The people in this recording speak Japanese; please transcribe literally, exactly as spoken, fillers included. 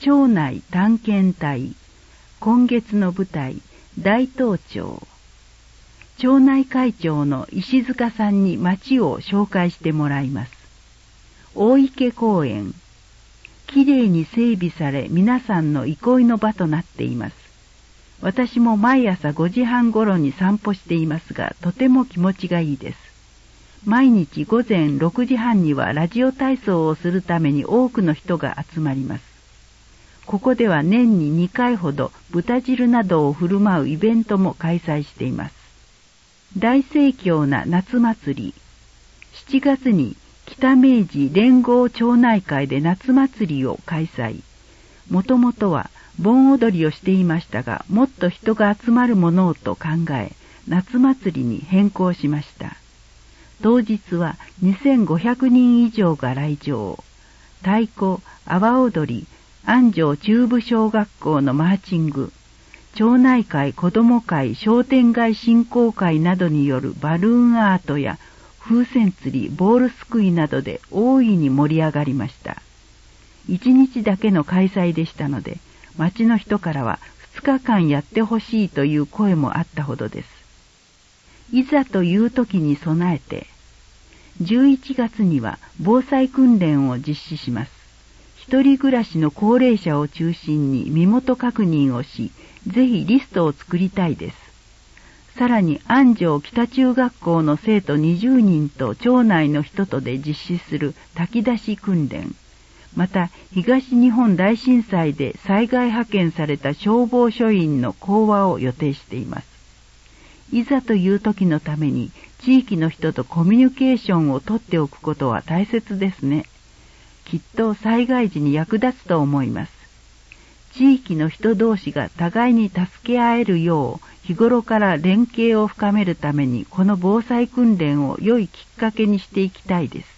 町内探検隊、今月の舞台、大東町。町内会長の石塚さんに町を紹介してもらいます。大池公園。きれいに整備され、皆さんの憩いの場となっています。私も毎朝ごじはん頃に散歩していますが、とても気持ちがいいです。毎日午前ろくじはんにはラジオ体操をするために多くの人が集まります。ここでは年ににかいほど豚汁などを振る舞うイベントも開催しています。大盛況な夏祭り。しちがつに北明治連合町内会で夏祭りを開催。もともとは盆踊りをしていましたが、もっと人が集まるものをと考え、夏祭りに変更しました。当日はにせんごひゃくにん以上が来場。太鼓、阿波踊り、安城中部小学校のマーチング、町内会、子ども会、商店街振興会などによるバルーンアートや風船釣り、ボールすくいなどで大いに盛り上がりました。一日だけの開催でしたので、町の人からは二日間やってほしいという声もあったほどです。いざという時に備えて、じゅういちがつには防災訓練を実施します。一人暮らしの高齢者を中心に身元確認をし、ぜひリストを作りたいです。さらに安城北中学校の生徒にじゅうにんと町内の人とで実施する炊き出し訓練、また東日本大震災で災害派遣された消防署員の講話を予定しています。いざという時のために地域の人とコミュニケーションをとっておくことは大切ですね。きっと災害時に役立つと思います。地域の人同士が互いに助け合えるよう日頃から連携を深めるためにこの防災訓練を良いきっかけにしていきたいです。